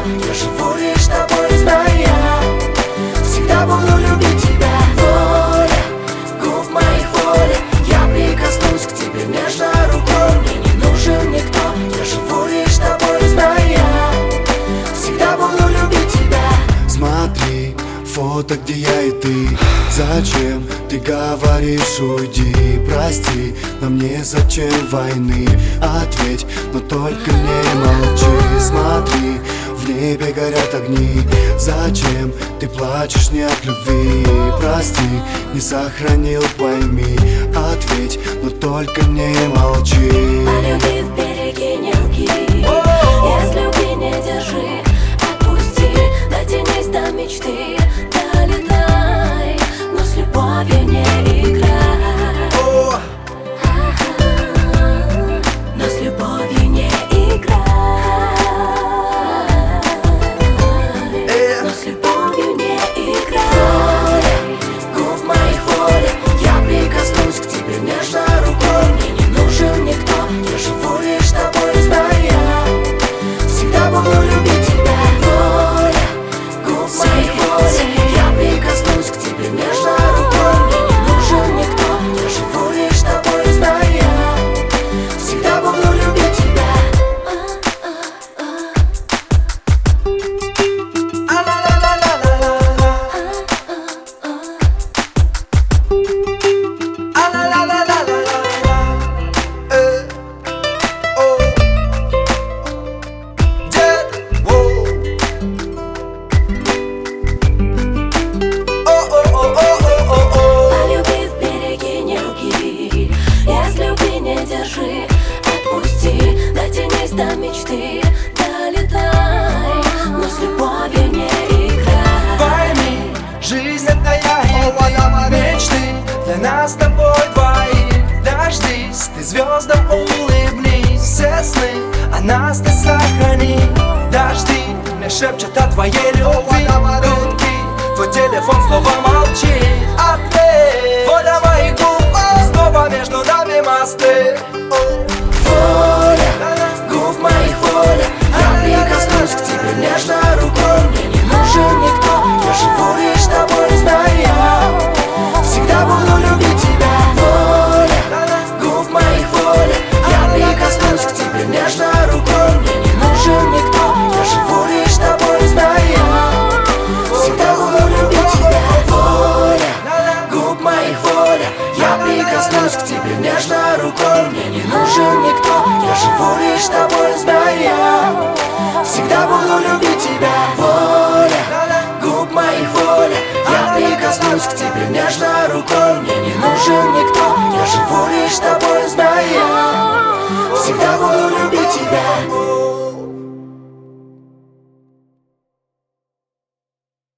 я живу лишь тобой, зная. Всегда буду любить тебя. Воля, губ моих воля, я прикоснусь к тебе нежно рукой. Мне не нужен никто, я живу лишь тобой, зная. Всегда буду любить тебя. Смотри, фото, где я и ты. Зачем ты говоришь уйди? Прости, нам незачем войны. Ответь, но только не молчи. Смотри, в небе горят огни. Зачем ты плачешь не от любви? Прости, не сохранил, пойми. Ответь, но только не молчи. Полюби, береги, не лги. Из любви не держи, отпусти. Дотянись до мечты, долетай, но с любовью не играй. Но с любовью не играй. Но с любовью не играй. Губ моих воля, я прикоснусь к тебе нежно рукой. Мне не нужен никто, я живу лишь тобой, зная. Всегда буду любить тебя. Воля, губ моих воля, я прикоснусь к тебе нежно рукой. Мне не нужен никто, я живу лишь тобой, зная. Всегда буду любить тебя. Полюби, береги, не лги. Из любви не держи, отпусти. Дотянись до мечты, долетай, но с любовью не играй. Пойми, жизнь это я и ты, мечты для нас с тобой двоих. Дождись, ты звездам улыбнись, все сны о нас ты сохрани. Дожди мне шепчут о твоей любви, гудки, твой телефон снова молчит. Ответь, воля моих губ, снова между нами мосты. Воля, губ моих воля, я прикоснусь к тебе нежно рукой. Мне не нужен никто, я живу лишь тобой, зная. Всегда буду любить тебя. Воля, губ моих воля, я прикоснусь к тебе нежно рукой. Мне не нужен никто, я живу лишь тобой, зная. Всегда буду любить тебя. Воля, губ моих воля, я прикоснусь к тебе нежно рукой. Мне не нужен никто, я живу лишь тобой, зная. Всегда буду любить тебя. Воля, губ моих воля, я прикоснусь к тебе нежно рукой. Мне не нужен никто, я